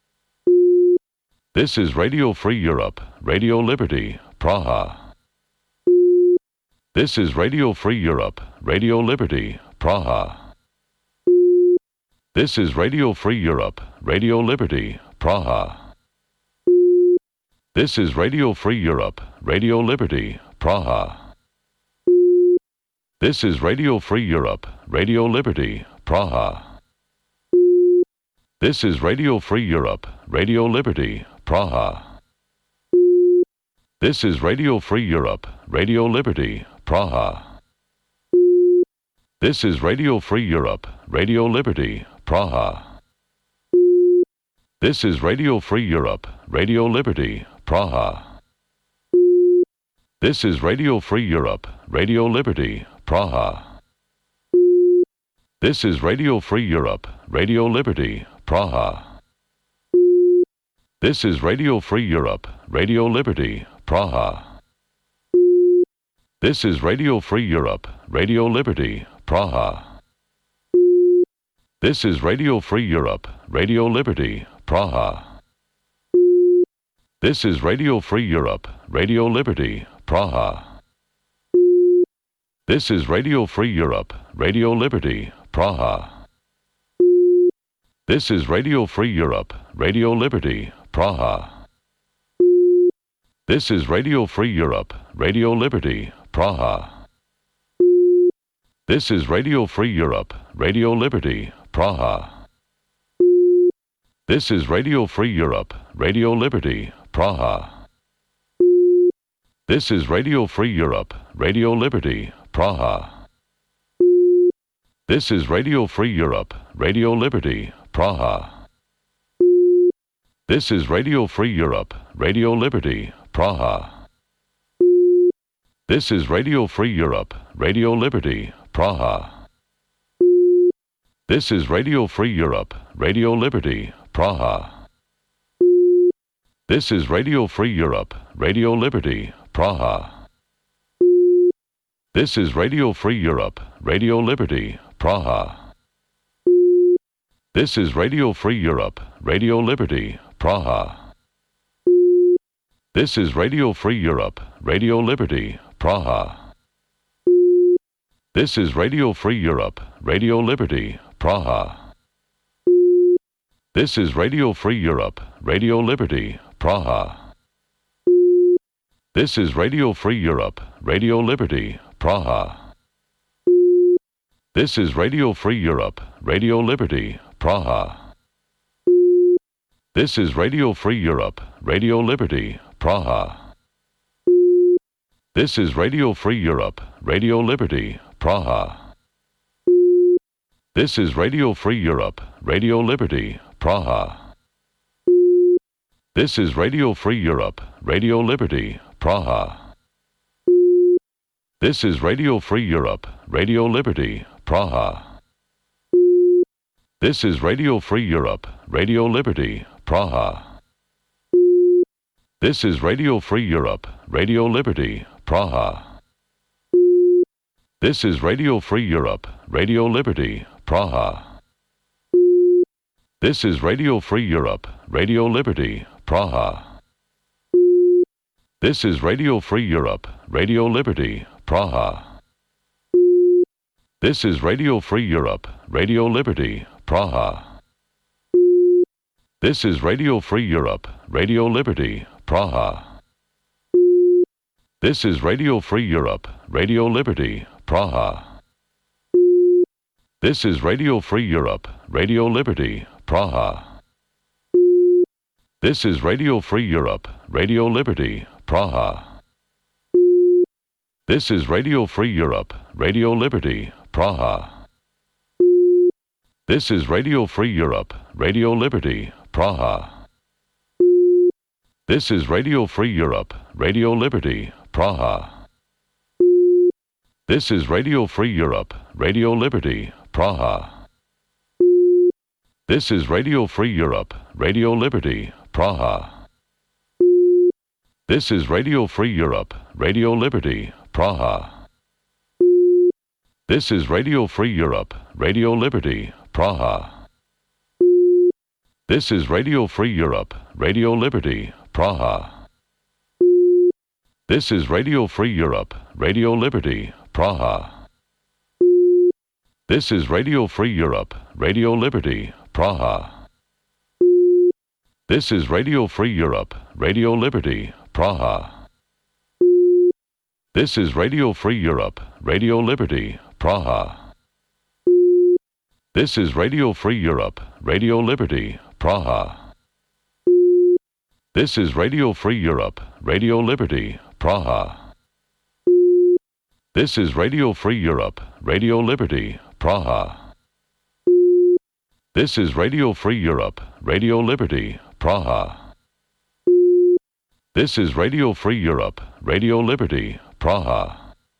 This is Radio Free Europe, Radio Liberty, Praha. This is Radio Free Europe, Radio Liberty, Praha. This is Radio Free Europe, Radio Liberty, Praha. This is Radio Free Europe, Radio Liberty, Praha. This is Radio Free Europe, Radio Liberty, Praha. This is Radio Free Europe, Radio Liberty, Praha. This is Radio Free Europe, Radio Liberty, Praha. This is Radio Free Europe, Radio Liberty, Praha. This is Radio Free Europe, Radio Liberty, Praha. This is Radio Free Europe, Radio Liberty, Praha. This is Radio Free Europe, Radio Liberty, Praha. This is Radio Free Europe, Radio Liberty, Praha. This is Radio Free Europe, Radio Liberty, Praha. This is Radio Free Europe, Radio Liberty, Praha. This is Radio Free Europe, Radio Liberty, Praha. This is Radio Free Europe, Radio Liberty, Praha. This is Radio Free Europe, Radio Liberty, Praha. This is Radio Free Europe, Radio Liberty, Praha. This is Radio Free Europe, Radio Liberty, Praha. This is Radio Free Europe, Radio Liberty, Praha. This is Radio Free Europe, Radio Liberty, Praha. This is Radio Free Europe, Radio Liberty, Praha. This is Radio Free Europe, Radio Liberty, Praha. This is Radio Free Europe, Radio Liberty, Praha. This is Radio Free Europe, Radio Liberty, Praha. This is Radio Free Europe, Radio Liberty, Praha. This is Radio Free Europe, Radio Liberty, Praha. This is Radio Free Europe, Radio Liberty, Praha. This is Radio Free Europe, Radio Liberty, Praha. This is Radio Free Europe, Radio Liberty, Praha. This is Radio Free Europe, Radio Liberty, Praha. This is Radio Free Europe, Radio Liberty, Praha. This is Radio Free Europe, Radio Liberty, Praha. This is Radio Free Europe, Radio Liberty, Praha. This is Radio Free Europe, Radio Liberty, Praha. This is Radio Free Europe, Radio Liberty, Praha. This is Radio Free Europe, Radio Liberty, Praha. This is Radio Free Europe, Radio Liberty, Praha. This is Radio Free Europe, Radio Liberty, Praha. This is Radio Free Europe, Radio Liberty, Praha. This is Radio Free Europe, Radio Liberty, Praha. This is Radio Free Europe, Radio Liberty, Praha. This is Radio Free Europe, Radio Liberty, Praha. This is Radio Free Europe, Radio Liberty, Praha. This is Radio Free Europe, Radio Liberty, Praha. This is Radio Free Europe, Radio Liberty, Praha. This is Radio Free Europe, Radio Liberty, Praha. This is Radio Free Europe, Radio Liberty, Praha. This is Radio Free Europe, Radio Liberty, Praha. This is Radio Free Europe, Radio Liberty, Praha. This is Radio Free Europe, Radio Liberty, Praha. This is Radio Free Europe, Radio Liberty, Praha. This is Radio Free Europe, Radio Liberty, Praha. This is Radio Free Europe, Radio Liberty, Praha. This is Radio Free Europe, Radio Liberty, Praha. This is Radio Free Europe, Radio Liberty, Praha. This is Radio Free Europe, Radio Liberty, Praha. This is Radio Free Europe, Radio Liberty, Praha. This is Radio Free Europe, Radio Liberty, Praha. This is Radio Free Europe, Radio Liberty, Praha. This is Radio Free Europe, Radio Liberty, Praha. This is Radio Free Europe, Radio Liberty, Praha. This is Radio Free Europe, Radio Liberty, Praha. This is Radio Free Europe, Radio Liberty, Praha. This is Radio Free Europe, Radio Liberty, Praha.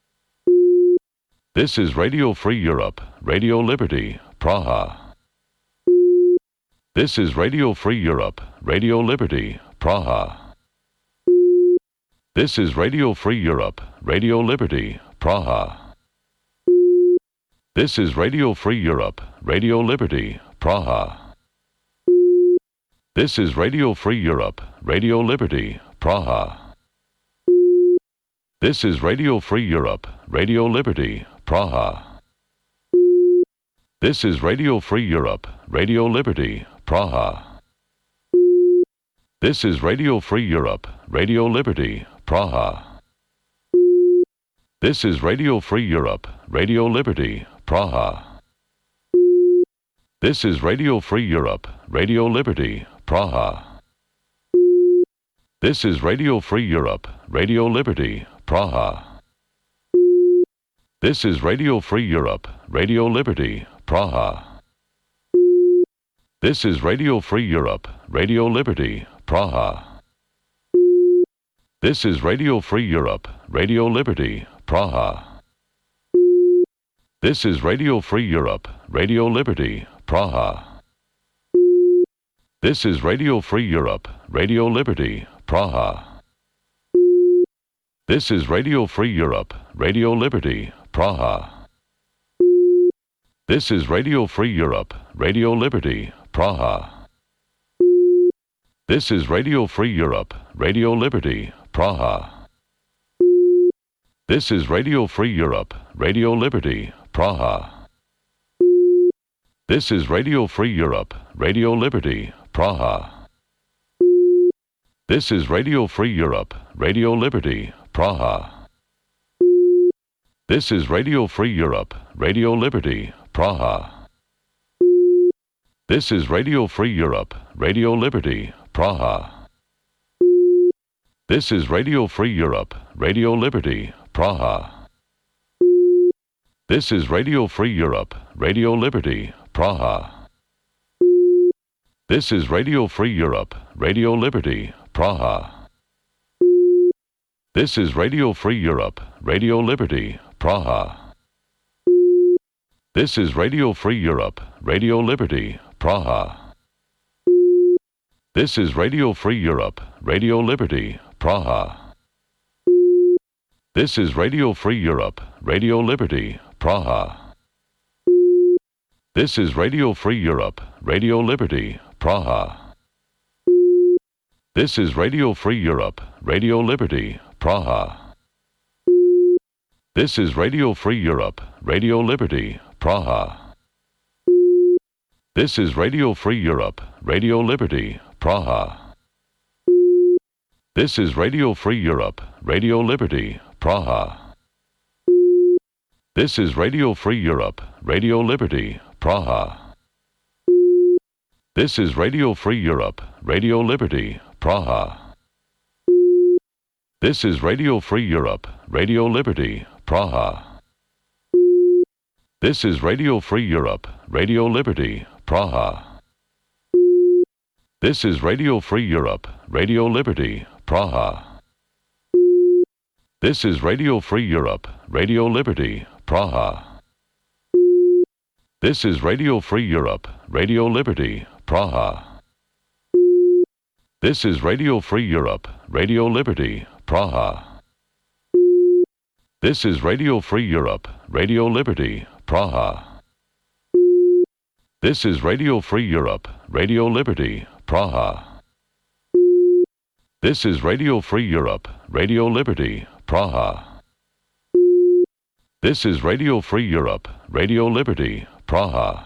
This is Radio Free Europe, Radio Liberty, Praha. This is Radio Free Europe, Radio Liberty, Praha. This is Radio Free Europe, Radio Liberty, Praha. This is Radio Free Europe, Radio Liberty, Praha. This is Radio Free Europe, Radio Liberty, Praha. This is Radio Free Europe, Radio Liberty, Praha. This is Radio Free Europe, Radio Liberty, Praha. This is Radio Free Europe, Radio Liberty, Praha. This is Radio Free Europe, Radio Liberty, Praha. This is Radio Free Europe, Radio Liberty, Praha. This is Radio Free Europe, Radio Liberty, Praha. This is Radio Free Europe, Radio Liberty, Praha. This is Radio Free Europe, Radio Liberty, Praha. This is Radio Free Europe, Radio Liberty, Praha. This is Radio Free Europe, Radio Liberty, Praha. This is Radio Free Europe, Radio Liberty, Praha. This is Radio Free Europe, Radio Liberty, Praha. This is Radio Free Europe, Radio Liberty, Praha. This is Radio Free Europe, Radio Liberty, Praha. This is Radio Free Europe, Radio Liberty, Praha. This is Radio Free Europe, Radio Liberty, Praha. This is Radio Free Europe, Radio Liberty, Praha. This is Radio Free Europe, Radio Liberty, Praha. This is Radio Free Europe, Radio Liberty, Praha. This is Radio Free Europe, Radio Liberty, Praha. This is Radio Free Europe, Radio Liberty, Praha. This is Radio Free Europe, Radio Liberty, Praha. This is Radio Free Europe, Radio Liberty, Praha. This is Radio Free Europe, Radio Liberty, Praha. This is Radio Free Europe, Radio Liberty, Praha. This is Radio Free Europe, Radio Liberty, Praha. This is Radio Free Europe, Radio Liberty, Praha. This is Radio Free Europe, Radio Liberty, Praha. This is Radio Free Europe, Radio Liberty, Praha. This is Radio Free Europe, Radio Liberty, Praha. This is Radio Free Europe, Radio Liberty, Praha. This is Radio Free Europe, Radio Liberty, Praha. This is Radio Free Europe, Radio Liberty, Praha. This is Radio Free Europe, Radio Liberty, Praha. This is Radio Free Europe, Radio Liberty, Praha. This is Radio Free Europe, Radio Liberty, Praha. This is Radio Free Europe, Radio Liberty, Praha. This is Radio Free Europe, Radio Liberty, Praha. This is Radio Free Europe, Radio Liberty, Praha. This is Radio Free Europe, Radio Liberty, Praha. This is Radio Free Europe, Radio Liberty, Praha. This is Radio Free Europe, Radio Liberty, Praha. This is Radio Free Europe, Radio Liberty, Praha.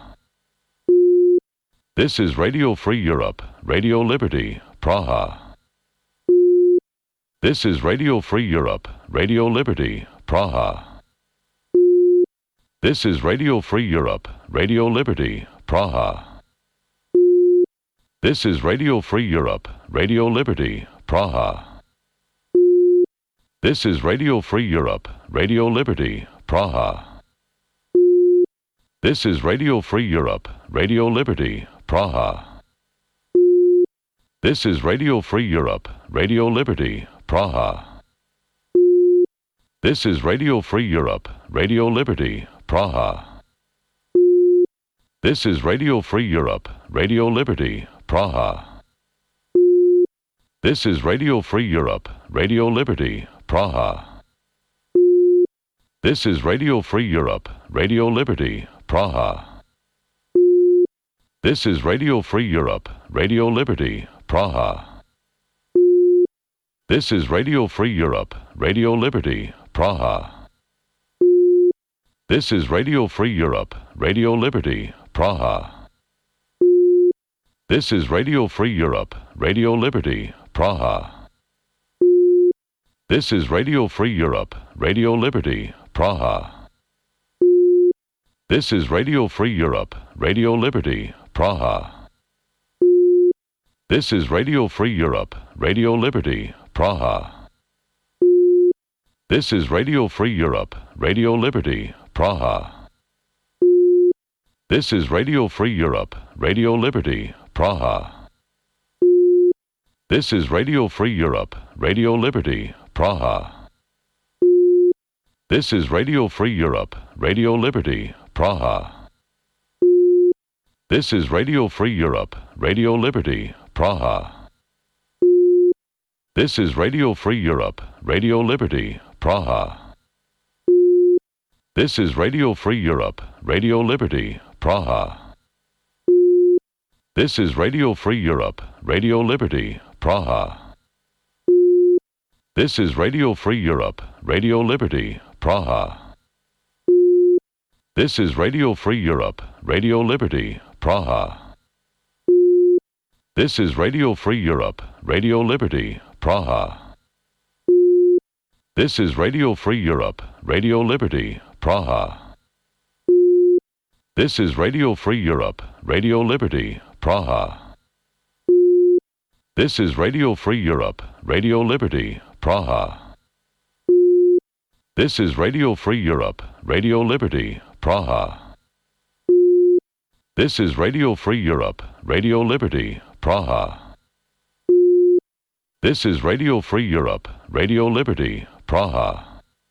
This is Radio Free Europe, Radio Liberty, Praha. This is Radio Free Europe, Radio Liberty, Praha. This is Radio Free Europe, Radio Liberty, Praha. This is Radio Free Europe, Radio Liberty, Praha. This is Radio Free Europe, Radio Liberty, Praha. This is Radio Free Europe, Radio Liberty, Praha. This is Radio Free Europe, Radio Liberty, Praha. This is Radio Free Europe, Radio Liberty, Praha. This is Radio Free Europe, Radio Liberty, Praha. This is Radio Free Europe, Radio Liberty, Praha. This is Radio Free Europe, Radio Liberty, Praha. This is Radio Free Europe, Radio Liberty, Praha. This is Radio Free Europe, Radio Liberty, Praha. This is Radio Free Europe, Radio Liberty, Praha. This is Radio Free Europe, Radio Liberty, Praha. This is Radio Free Europe, Radio Liberty, Praha. This is Radio Free Europe, Radio Liberty, Praha. This is Radio Free Europe, Radio Liberty, Praha. This is Radio Free Europe, Radio Liberty, Praha. This is Radio Free Europe, Radio Liberty, Praha. This is Radio Free Europe, Radio Liberty, Praha. This is Radio Free Europe, Radio Liberty, Praha. This is Radio Free Europe, Radio Liberty, Praha. This is Radio Free Europe, Radio Liberty, Praha. This is Radio Free Europe, Radio Liberty, Praha. This is Radio Free Europe, Radio Liberty, Praha. This is Radio Free Europe, Radio Liberty, Praha. This is Radio Free Europe, Radio Liberty, Praha. This is Radio Free Europe, Radio Liberty, Praha. This is Radio Free Europe, Radio Liberty, Praha. This is Radio Free Europe, Radio Liberty, Praha. This is Radio Free Europe, Radio Liberty, Praha. This is Radio Free Europe, Radio Liberty, Praha. This is Radio Free Europe, Radio Liberty, Praha. This is Radio Free Europe, Radio Liberty, Praha.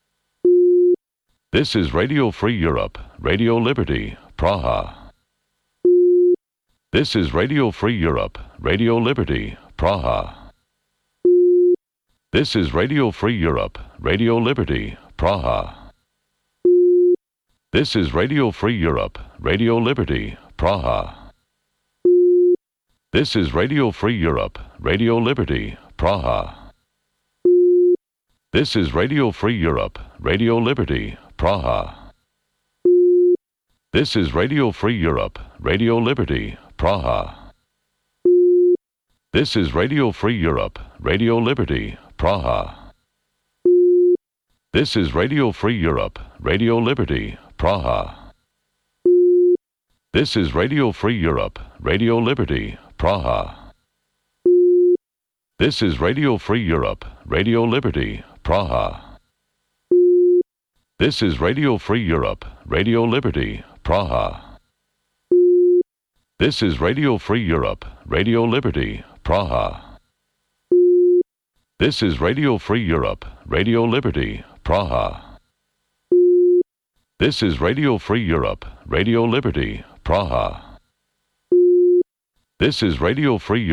This is Radio Free Europe, Radio Liberty, Praha. This is Radio Free Europe, Radio Liberty, Praha. This is Radio Free Europe, Radio Liberty, Praha. This is Radio Free Europe, Radio Liberty, Praha. This is Radio Free Europe, Radio Liberty, Praha. This is Radio Free Europe, Radio Liberty, Praha. This is Radio Free Europe, Radio Liberty, Praha. This is Radio Free Europe, Radio Liberty, Praha. This is Radio Free Europe, Radio Liberty, Praha. This is Radio Free Europe, Radio Liberty, Praha. This is Radio Free Europe, Radio Liberty, Praha. This is Radio Free Europe, Radio Liberty, Praha. This is Radio Free Europe, Radio Liberty, Praha. This is Radio Free Europe, Radio Liberty, Praha. This is Radio Free Europe, Radio Liberty, Praha. This is Radio Free